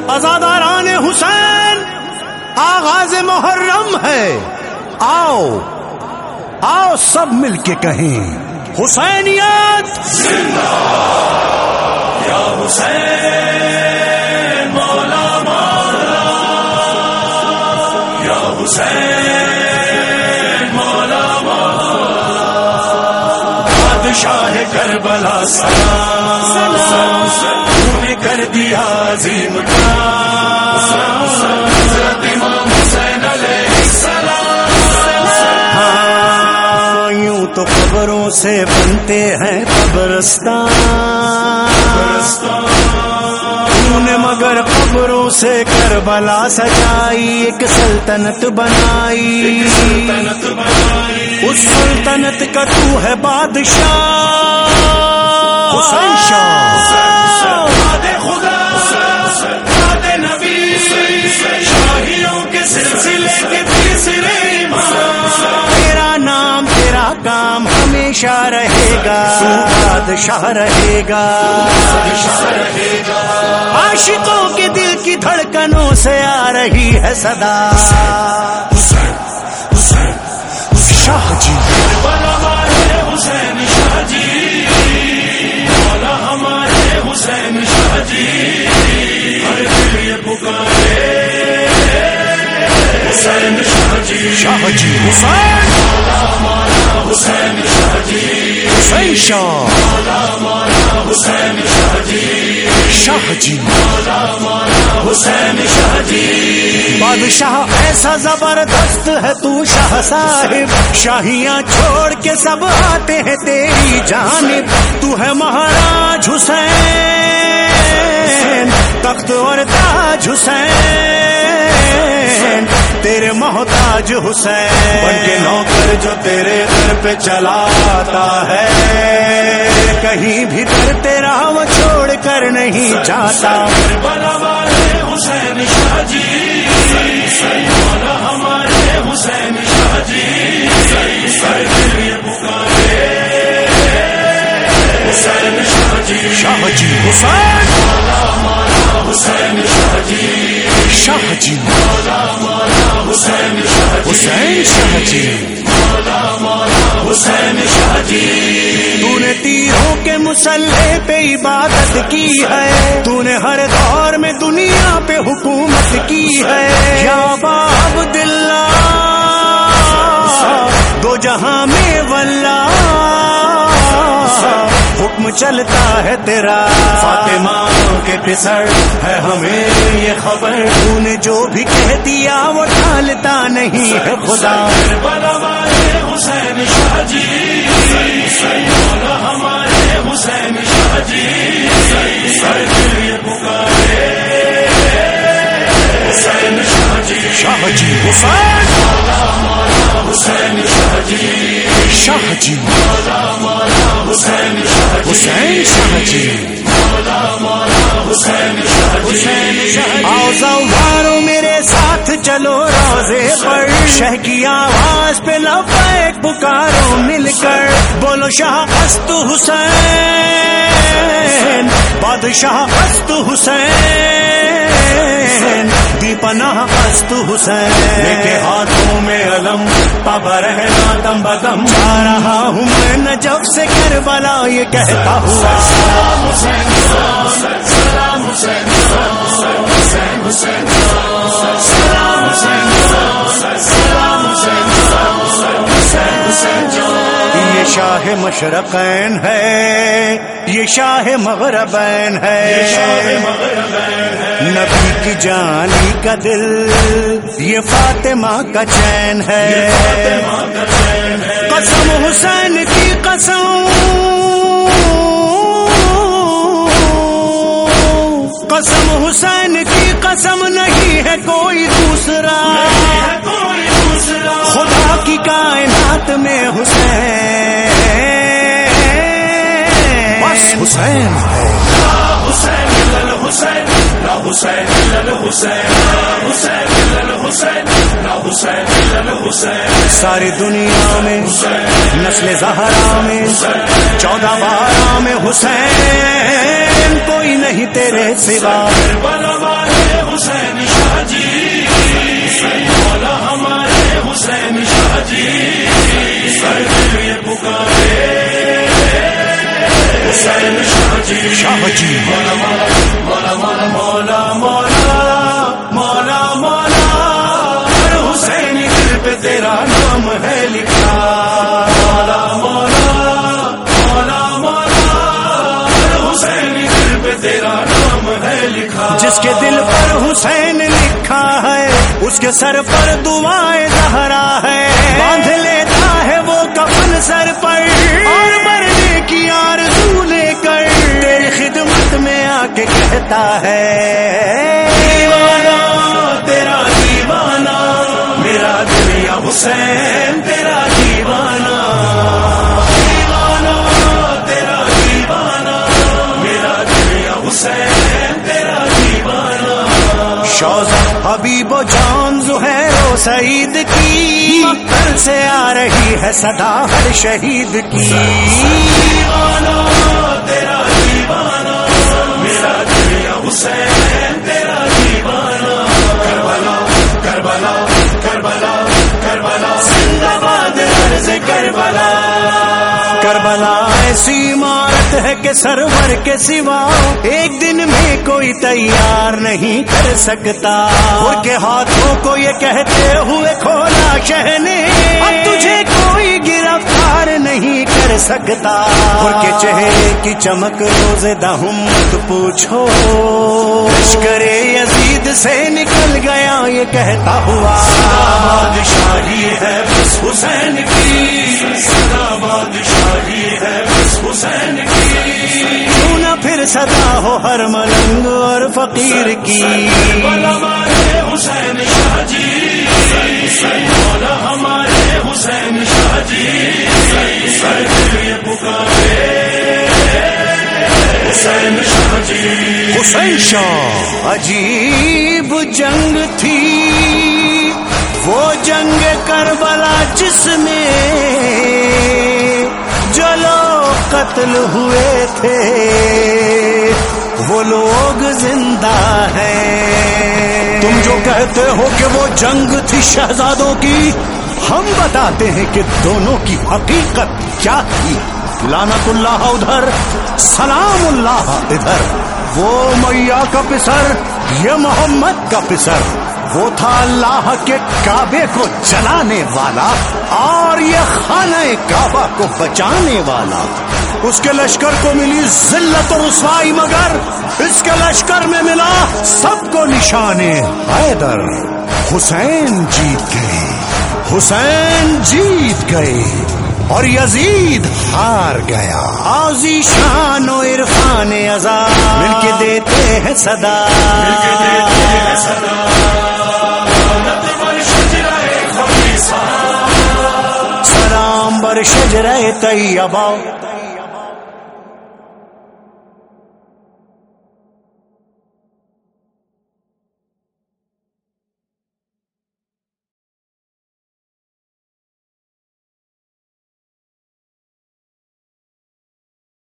عزاداران حسین آغاز محرم ہے، آؤ آؤ سب مل کے کہیں حسینیت زندہ یا حسین مولا مولا یا حسین مولا مولا بادشاہ کربلا سلام تو نے کر دیا عظیم کام حضرت امام حسین علیہ السلام۔ ہاں یوں تو قبروں سے بنتے ہیں قبرستان، تو نے مگر قبروں سے کربلا سجائی، ایک سلطنت بنائی، اس سلطنت کا تو ہے بادشاہ حسین شاہ، خدا نبی شاہیوں کے سلسلے کے تیسرے امام، تیرا نام تیرا کام ہمیشہ رہے گا، بادشاہ رہے گا، عاشقوں کے دل کی دھڑکنوں سے آ رہی ہے صدا، شاہ جی ہمارے حسین شاہ جی، مولا ہمارے حسین شاہ جی، ہر دل یہ پکارے حسین شاہ جی، شاہ جی حسین مولا ہمارا حسین شاہ جی، حسین شاہ مولا ہمارا حسین شاہ جی، شاہ جی مولا ہمارا حسین شاہ جی، بادشاہ ایسا زبردست ہے تو شاہ صاحب، شاہیاں چھوڑ کے سب آتے ہیں تیری جانب، تو ہے مہاراج حسین، تخت اور تاج حسین، تیرے محتاج حسین، بن کے نوکر جو تیرے در پہ چلا آتا ہے، کہیں بھی در تیرا وہ چھوڑ کر نہیں جاتا، کربلا والے حسین شاہ جی، مولا ہمارے حسین شاہ جی، ہر دل یہ پکارے حسین شاہ جی، شاہ جی حسین مولا ہمارا حسین شاہ جی، شاہ جی مولا ہمارا حسین شاہ جی، حسین شاہ جی، مولا ہمارا حسین شاہ جی، تو نے تیروں کے مسلح پہ عبادت کی ہے، تو نے ہر دور میں دنیا پہ حکومت کی ہے، یا باب دلہ دو جہاں میں واللہ حکم چلتا ہے تیرا، فاطمہ کے پسر ہے ہمیں یہ خبر، تو نے جو بھی کہہ دیا وہ ٹالتا نہیں ہے خدا، کربلا والے حسین شاہ جی، مولا ہمارے حسین شاہ جی، ہر دل یہ پکارے حسین شاہ جی، شاہ جی حسین مولا ہمارا حسین شاہ جی، شاہ جی مولا ہمارا حسین شاہ جی، حسین شاہ جی، مولا ہمارا حسین شاہ جی، آؤ زوارو میرے ساتھ چلو روزے پر، شہ کی آواز پہ لبیک پکارو مل کر، بولو شاہ است حسین، بادشاہ است حسین، دی پناہ است حسین، لے کے ہاتھوں میں علم پب رہنا دم بدم، جا رہا ہوں میں نجف سے کربلا یہ کہتا ہوا، سلام حسین سلام حسین سلام حسین سلام حسین سلام حسین یہ شاہ مشرقین ہے، یہ شاہ مغربین ہے، نبی کی جانی کا دل، یہ فاطمہ کا چین ہے، قسم حسین کی قسم، قسم حسین کی قسم نہیں ہے کوئی دوسرا، خدا کی کائنات میں حسین بس حسین ہے، حسین حسین حسین حسین حسین حسین حسین حسین، ساری دنیا میں نسل زہرا میں 14 12 میں حسین کوئی نہیں تیرے سوا، کربلا والے حسین شاہ جی، مولا ہمارے حسین شاہ جی، سر یہ پکارے حسین شاہ جی، شاہ جی مولا مولا مولا مولا مولا مولا مولا ہر حسین دل پہ تیرا نام ہے لکھا، مولا مولا مولا مولا ہر حسین دل پہ تیرا نام ہے لکھا، جس کے دل پر حسین لکھا ہے اس کے سر پر دعائیں زہرا ہے، باندھ لیتا ہے وہ کفن سر پر اور مرنے کی آرزو لے کر تیری خدمت میں آ کے کہتا ہے دیوانہ تیرا دیوانہ میرا دل یا حسین تیرا دیوانہ، دیوانہ تیرا دیوانہ میرا دل یا حسین تیرا دیوانہ، شوزہ حبیب و جان زہیر و سعید کی مقتل سے آ رہی ہے صدا ہر شہید کی، دیوانہ تیرا دیوانہ میرا دل یا حسین تیرا دیوانہ، کربلا کربلا کربلا کربلا زندہ باد عرض کربلا، کربلا ایسی عمارت ہے کہ سرور کے سوا ایک دن میں کوئی تیار نہیں کر سکتا، ان کے ہاتھوں کو یہ کہتے ہوئے کھولا شہ نے اب تجھے کوئی گرفتار نہیں کر سکتا، ان کے چہرے کی چمک روز دہم مت پوچھو، لشکر یزید سے نکل گیا یہ کہتا ہوا بادشاہی ہے بس حسین کی، صدا بادشاہی ہے بس حسین کی، کیوں نہ پھر صدا ہو ہر ملنگ اور فقیر کی، ہمارے حسین شاہ جی، مولا ہمارے حسین شاہ جی، سر یہ پکارے حسین شاہ جی، حسین شاہ عجیب جنگ تھی وہ جنگ کربلا جس میں جو لوگ قتل ہوئے تھے وہ لوگ زندہ ہیں، تم جو کہتے ہو کہ وہ جنگ تھی شہزادوں کی، ہم بتاتے ہیں کہ دونوں کی حقیقت کیا تھی، لعنت اللہ ادھر سلام اللہ ادھر، وہ میاں کا پسر یہ محمد کا پسر، وہ تھا اللہ کے کعبے کو جلانے والا اور یہ خانہ کعبہ کو بچانے والا، اس کے لشکر کو ملی ذلت و رسوائی مگر اس کے لشکر میں ملا سب کو نشان حیدر، حسین جیت گئے، حسین جیت گئے اور یزید ہار گیا، آزی شان و عرفان عزا مل کے دیتے ہیں صدا، مل کے دیتے ہیں صدا، سلام بر شجرہ طیبہ